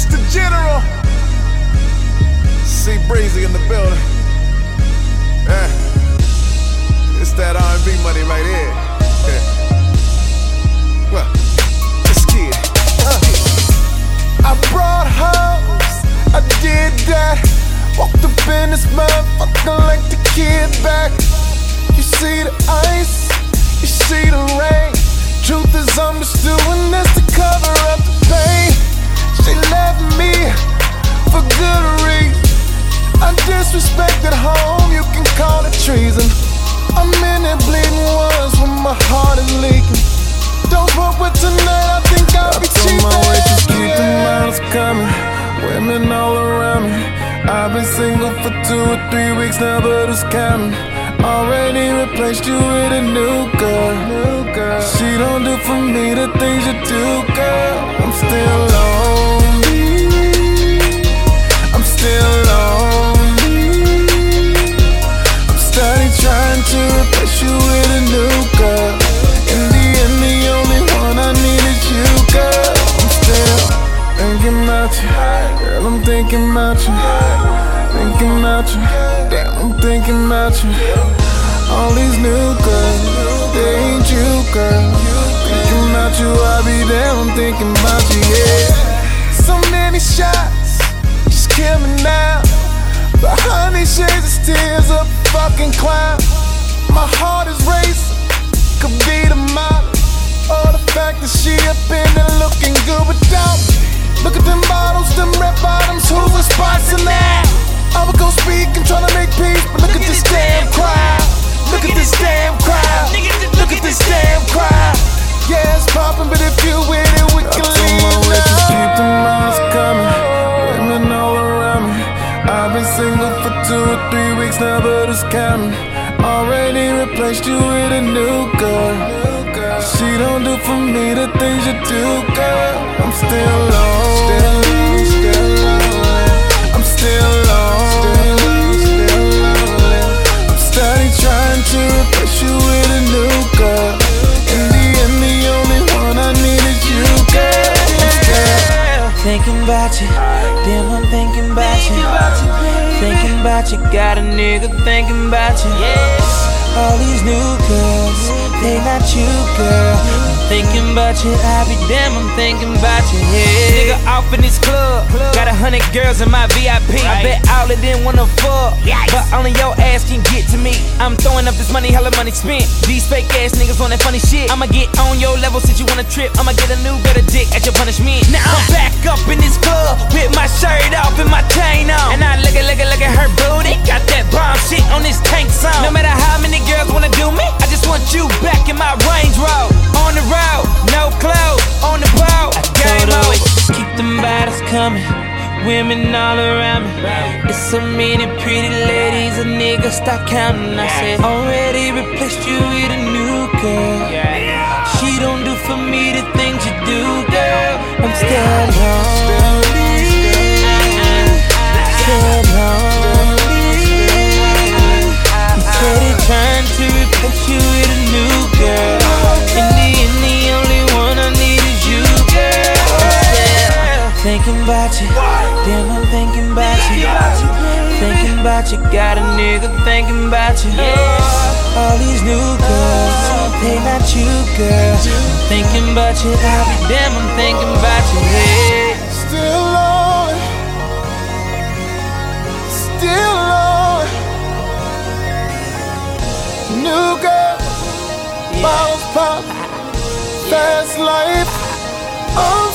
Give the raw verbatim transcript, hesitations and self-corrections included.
Mister General. C Breezy in the building. Yeah. It's that R and B money right here. Yeah. Well, let's get it. Uh. I brought hoes, I did that. Walked up in this motherfucker like the kid back. You see the ice, you see the rain. Truth is I'm just doing this to cover up the pain. She left me for good reason. I disrespected home, you can call it treason. I'm in there bleeding once when my heart is leaking. Don't smoke with tonight, I think I'll be cheating. On my way, just keep the miles coming. Women all around me. I've been single for two or three weeks now, but who's counting? Already replaced you with a new girl. New girl. She don't do for me the things you do, girl. I'm still lonely. I'm still lonely. I'm steady trying to replace you with a new girl. In the end, the only one I need is you, girl. I'm still thinking about you, girl. I'm thinking about you, thinking about you. Damn, I'm thinking about you. All these new girls, they ain't you, girl. Thinking about you, I'll be there. I'm thinking about you, yeah. So many shots, just kill me now. Behind these shades of tears, a fucking clown. My heart is racing, could be the model. Or the fact that she up in there looking good without me. Look at them bottles, them red bottoms, who's responsible now? I would go speak and try to make peace, but look at this damn crowd. Look at this damn crowd. Look at this damn crowd. Yeah, it's poppin', but if you with it, we can leave now. Just keep the miles coming. Women all around me. I've been single for two or three weeks now, but who's counting? Already replaced you with a new girl. She don't do for me the things you do, girl. I'm still lonely. Still lonely. I'm still lonely. Still lonely. I'm steady trying to replace you with a new girl. In the end, the only one I need is you, girl. I'm still thinking about you. Damn, I'm thinking about you. Thinking about you. Got a nigga thinking about you. All these new girls, they not you, girl. I'm thinking about you, I be damn, I'm thinking about you, yeah. Nigga off in this club, got a hundred girls in my V I P. I bet all of them wanna fuck, but only your ass can get to me. I'm throwing up this money, hella money spent. These fake ass niggas on that funny shit. I'ma get on your level since you wanna trip. I'ma get a new better dick at your punishment. Now I'm back up in this club with my shirt off and my chain on, and I look at, look at, look at her booty. Got that bomb shit on this tank song. No matter how many girls wanna do me, I just want you back in my Range Rover. On the road, no clothes, on the boat, game over. Keep them bottles coming, women all around me. It's so many pretty ladies, a nigga stop counting. I said, already replaced you with a new girl. She don't do for me the things you do, girl. I'm still lonely. Still lonely. I'm steady trying to replace you with a new girl. In the end, the only one I need is you, girl. I'm still thinking about you. Damn, I'm thinking about you. Thinking about you. Got a nigga thinking about you. All these new girls, they not you, girl. I'm thinking about you. I'll be damn, I'm thinking about you. Yeah. still lonely. Still lonely. New girl, bottles pop, fast life. Oh.